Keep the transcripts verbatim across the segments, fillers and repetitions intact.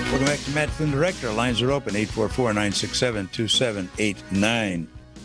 Welcome back to Matt Flynn Direct. Our lines are open, eight four four, nine six seven, two seven eight nine.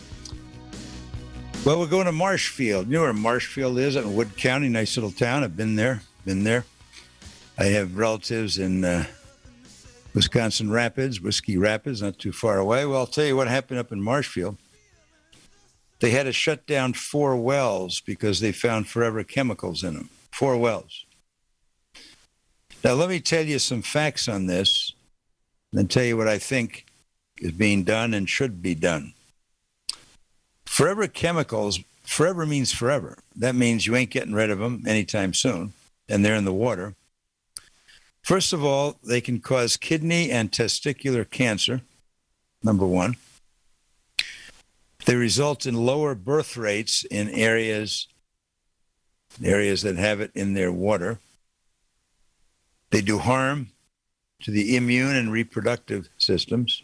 Well, we're going to Marshfield. You know where Marshfield is? In Wood County, nice little town. I've been there, been there. I have relatives in uh, Wisconsin Rapids, Whiskey Rapids, not too far away. Well, I'll tell you what happened up in Marshfield. They had to shut down four wells because they found forever chemicals in them. Four wells. Now, let me tell you some facts on this, and then tell you what I think is being done and should be done. Forever chemicals, forever means forever. That means you ain't getting rid of them anytime soon, and they're in the water. First of all, they can cause kidney and testicular cancer, number one. They result in lower birth rates in areas, areas that have it in their water. They do harm to the immune and reproductive systems.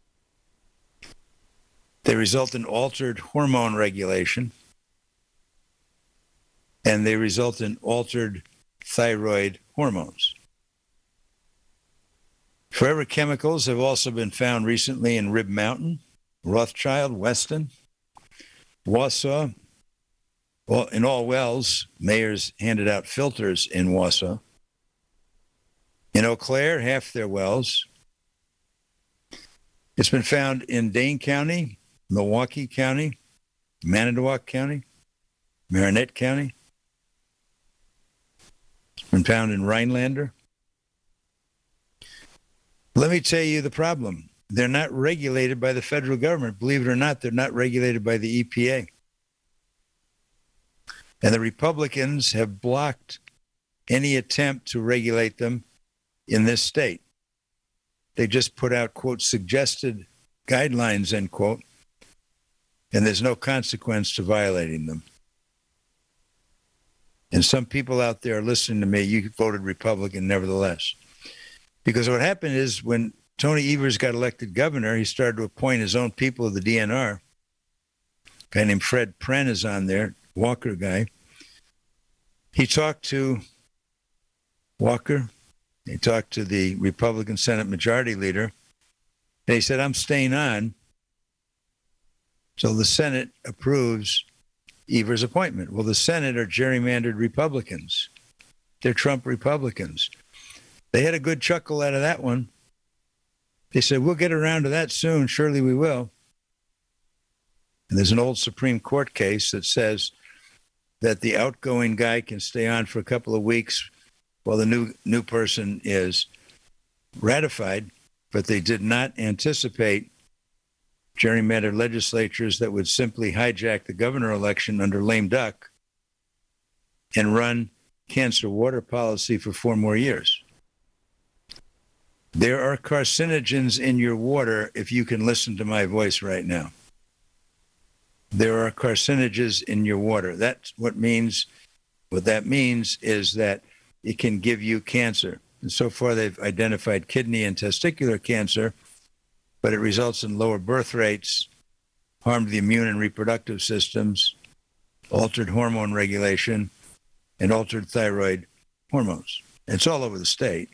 They result in altered hormone regulation. And they result in altered thyroid hormones. Forever chemicals have also been found recently in Rib Mountain, Rothschild, Weston, Wausau. Well, in all wells, mayors handed out filters in Wausau. In Eau Claire, half their wells. It's been found in Dane County, Milwaukee County, Manitowoc County, Marinette County. It's been found in Rhinelander. Let me tell you the problem. They're not regulated by the federal government. Believe it or not, they're not regulated by the E P A. And the Republicans have blocked any attempt to regulate them in this state. They just put out, quote, suggested guidelines, end quote, and there's no consequence to violating them. And some people out there listening to me, you voted Republican nevertheless. Because what happened is when Tony Evers got elected governor, he started to appoint his own people of the D N R. A guy named Fred Pren is on there, Walker guy. He talked to Walker. He talked to the Republican Senate Majority Leader. And he said, I'm staying on. So the Senate approves Evers' appointment. Well, the Senate are gerrymandered Republicans. They're Trump Republicans. They had a good chuckle out of that one. They said, we'll get around to that soon. Surely we will. And there's an old Supreme Court case that says that the outgoing guy can stay on for a couple of weeks while the new new person is ratified, but they did not anticipate gerrymandered legislatures that would simply hijack the governor election under lame duck and run cancer water policy for four more years. There are carcinogens in your water if you can listen to my voice right now. There are carcinogens in your water. That's what means, what that means is that it can give you cancer. And so far they've identified kidney and testicular cancer, but it results in lower birth rates, harm to the immune and reproductive systems, altered hormone regulation, and altered thyroid hormones. It's all over the state.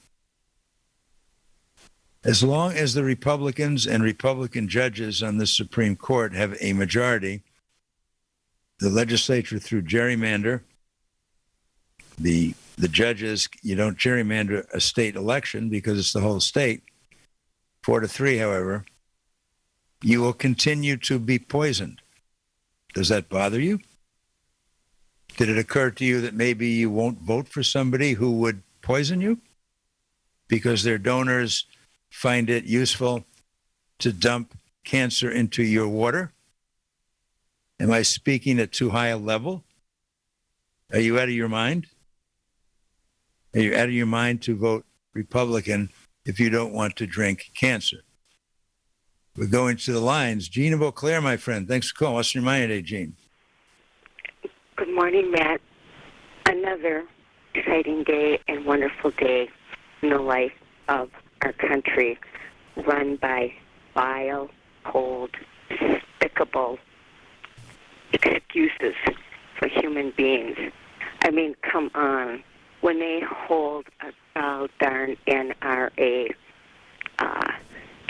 As long as the Republicans and Republican judges on the Supreme Court have a majority, the legislature through gerrymander, the the judges, you don't gerrymander a state election because it's the whole state. Four to three, however, you will continue to be poisoned. Does that bother you? Did it occur to you that maybe you won't vote for somebody who would poison you because their donors find it useful to dump cancer into your water? Am I speaking at too high a level? Are you out of your mind? Are you out of your mind to vote Republican if you don't want to drink cancer? We're going to the lines. Gene of Eau Claire, my friend. Thanks for calling. What's your mind today, Gene? Good morning, Matt. Another exciting day and wonderful day in the life of our country, run by vile, cold, despicable excuses for human beings. I mean, come on. When they hold a oh, darn N R A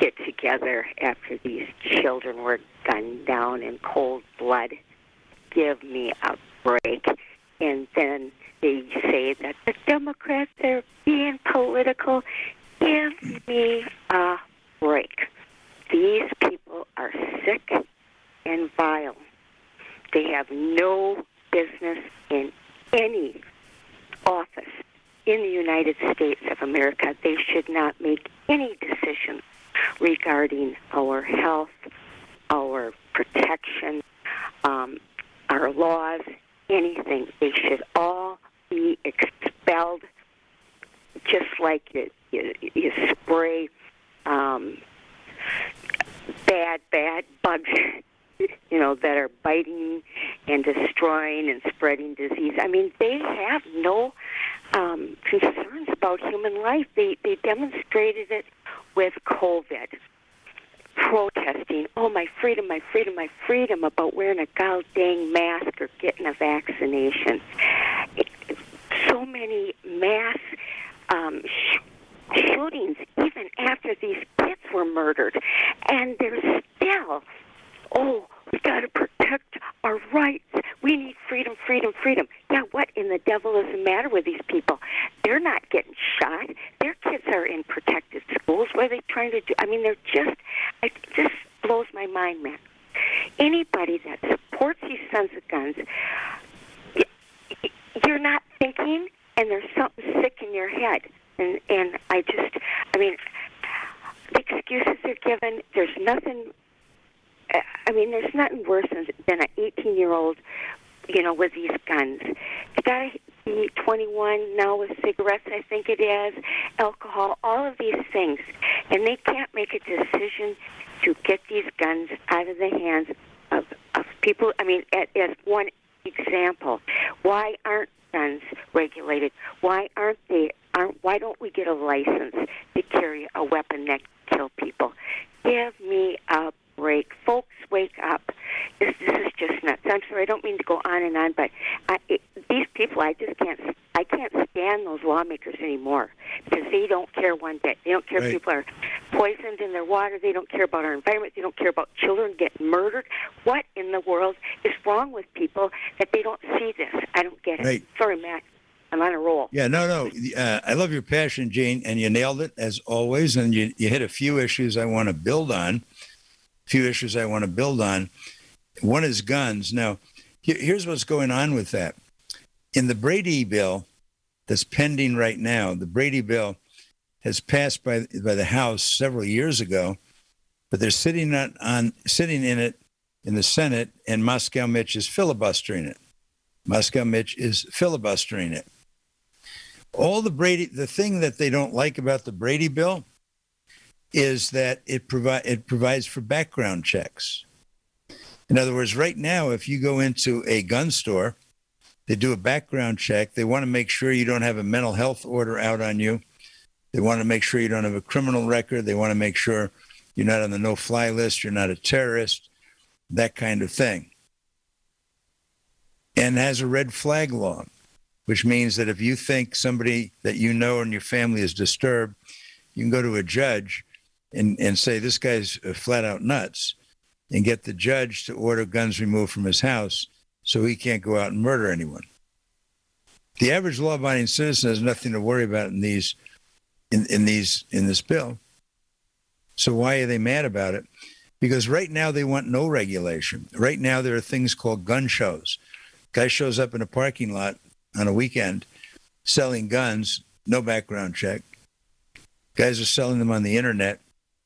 get together after these children were gunned down in cold blood. Give me a break. And then they say that the Democrats are being political. Give me a break. These people are sick and vile. They have no business in any office in the United States of America. They should not make any decisions regarding our health, our protection, um, our laws, anything. They should all be expelled, just like you, you, you spray um, bad, bad bugs, you know, that are biting and destroying and spreading disease. I mean, they have no um, concerns about human life. They, they demonstrated it with COVID. Protesting, oh, my freedom, my freedom, my freedom about wearing a god dang mask or getting a vaccination. It, so many mass um, sh- shootings, even after these kids were murdered. And they're still, oh, we got to protect our rights. We need freedom, freedom, freedom. Yeah, what in the devil is the matter with these people? They're not getting shot. Their kids are in protected schools. What are they trying to do? I mean, they're just, it just blows my mind, man. Anybody that supports these sons of guns, you're not thinking, and there's something sick in your head. And, and I just, I mean, the excuses they're given, there's nothing, I mean, there's nothing worse than, than an eighteen-year-old, you know, with these guns. You got to be twenty-one now with cigarettes, I think it is, alcohol, all of these things. And they can't make a decision to get these guns out of the hands of, of people. I mean, as one example, why aren't guns regulated? Why aren't they? Aren't, why don't we get a license to carry a weapon that can kill people? Give me a break. Folks, wake up. This, this is just nuts. I'm sorry, I don't mean to go on and on, but I, it, these people, I just can't, I can't stand those lawmakers anymore because they don't care one bit. They don't care right. if people are poisoned in their water. They don't care about our environment. They don't care about children getting murdered. What in the world is wrong with people that they don't see this? I don't get it. Right. Sorry, Matt. I'm on a roll. Yeah, no, no. Uh, I love your passion, Jane, and you nailed it as always. And you, you hit a few issues I want to build on. A few issues I want to build on. One is guns. Now, here, here's what's going on with that. In the Brady bill that's pending right now, the Brady bill has passed by by the House several years ago, but they're sitting on, on sitting in it in the Senate, and Moscow Mitch is filibustering it. Moscow Mitch is filibustering it. All the Brady, the thing that they don't like about the Brady bill is that it provide it provides for background checks. In other words, right now, if you go into a gun store, they do a background check. They want to make sure you don't have a mental health order out on you. They want to make sure you don't have a criminal record. They want to make sure you're not on the no-fly list, you're not a terrorist, that kind of thing. And has a red flag law, which means that if you think somebody that you know and your family is disturbed, you can go to a judge and, and say, this guy's flat out nuts, and get the judge to order guns removed from his house so he can't go out and murder anyone. The average law-abiding citizen has nothing to worry about in these, in, in these, in this bill. So why are they mad about it? Because right now they want no regulation. Right now there are things called gun shows. Guy shows up in a parking lot on a weekend selling guns, no background check. Guys are selling them on the internet.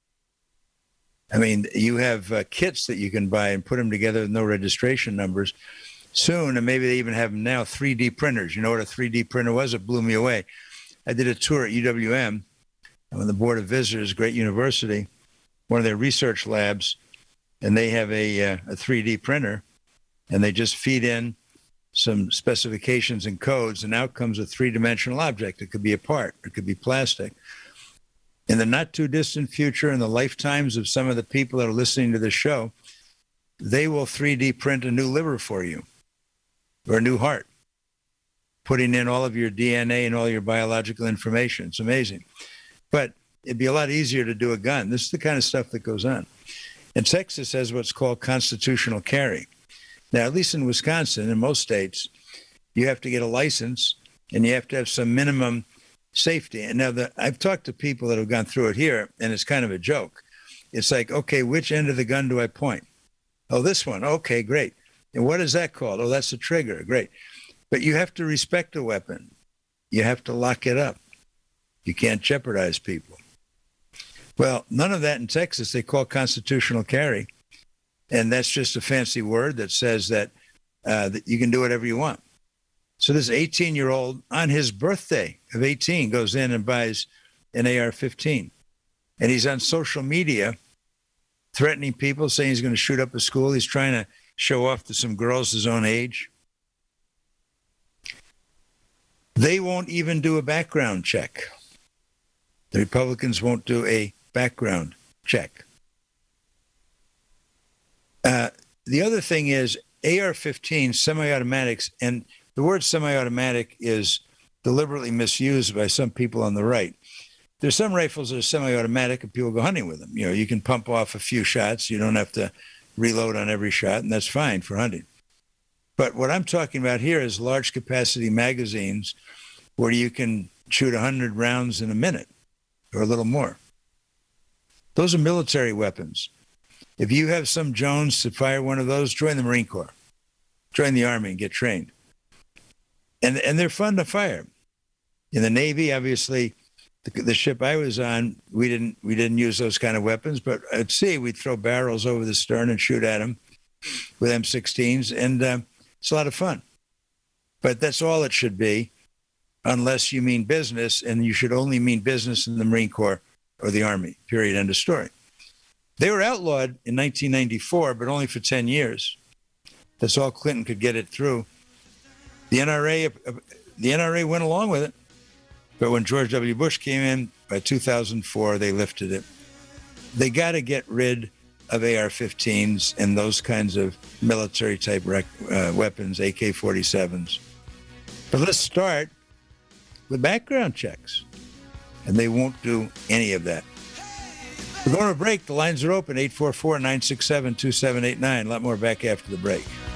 I mean, you have uh, kits that you can buy and put them together with no registration numbers. Soon, and maybe they even have them now, three D printers. You know what a three D printer was? It blew me away. I did a tour at U W M. I'm on the board of visitors, great university, one of their research labs, and they have a, uh, a three D printer, and they just feed in some specifications and codes, and out comes a three-dimensional object. It could be a part. It could be plastic. In the not-too-distant future, in the lifetimes of some of the people that are listening to this show, they will three D print a new liver for you or a new heart, putting in all of your D N A and all your biological information. It's amazing. But it'd be a lot easier to do a gun. This is the kind of stuff that goes on. And Texas has what's called constitutional carry. Now, at least in Wisconsin, in most states, you have to get a license and you have to have some minimum safety. And now the, I've talked to people that have gone through it here, and it's kind of a joke. It's like, okay, which end of the gun do I point? Oh, this one. Okay, great. And what is that called? Oh, that's a trigger. Great. But you have to respect the weapon. You have to lock it up. You can't jeopardize people. Well, none of that in Texas. They call constitutional carry. And that's just a fancy word that says that, uh, that you can do whatever you want. So this eighteen-year-old, on his birthday of eighteen, goes in and buys an A R fifteen. And he's on social media threatening people, saying he's going to shoot up a school. He's trying to show off to some girls his own age. They won't even do a background check. The Republicans won't do a background check. Uh, the other thing is A R fifteen semi-automatics, and the word semi-automatic is deliberately misused by some people on the right. There's some rifles that are semi-automatic and people go hunting with them. You know, you can pump off a few shots. You don't have to reload on every shot, and that's fine for hunting. But what I'm talking about here is large capacity magazines where you can shoot one hundred rounds in a minute or a little more. Those are military weapons. If you have some Jones to fire one of those, join the Marine Corps. Join the Army and get trained. And and they're fun to fire. In the Navy, obviously, the, the ship I was on, we didn't we didn't use those kind of weapons. But at sea, we'd throw barrels over the stern and shoot at them with M sixteens, and uh, it's a lot of fun. But that's all it should be, unless you mean business, and you should only mean business in the Marine Corps or the Army, period, end of story. They were outlawed in nineteen ninety-four, but only for ten years. That's all Clinton could get it through. The N R A, the N R A went along with it, but when George W. Bush came in, by two thousand four, they lifted it. They got to get rid of A R fifteens and those kinds of military-type rec- uh, weapons, A K forty-sevens. But let's start with background checks, and they won't do any of that. We're going to a break. The lines are open, eight four four, nine six seven, two seven eight nine. A lot more back after the break.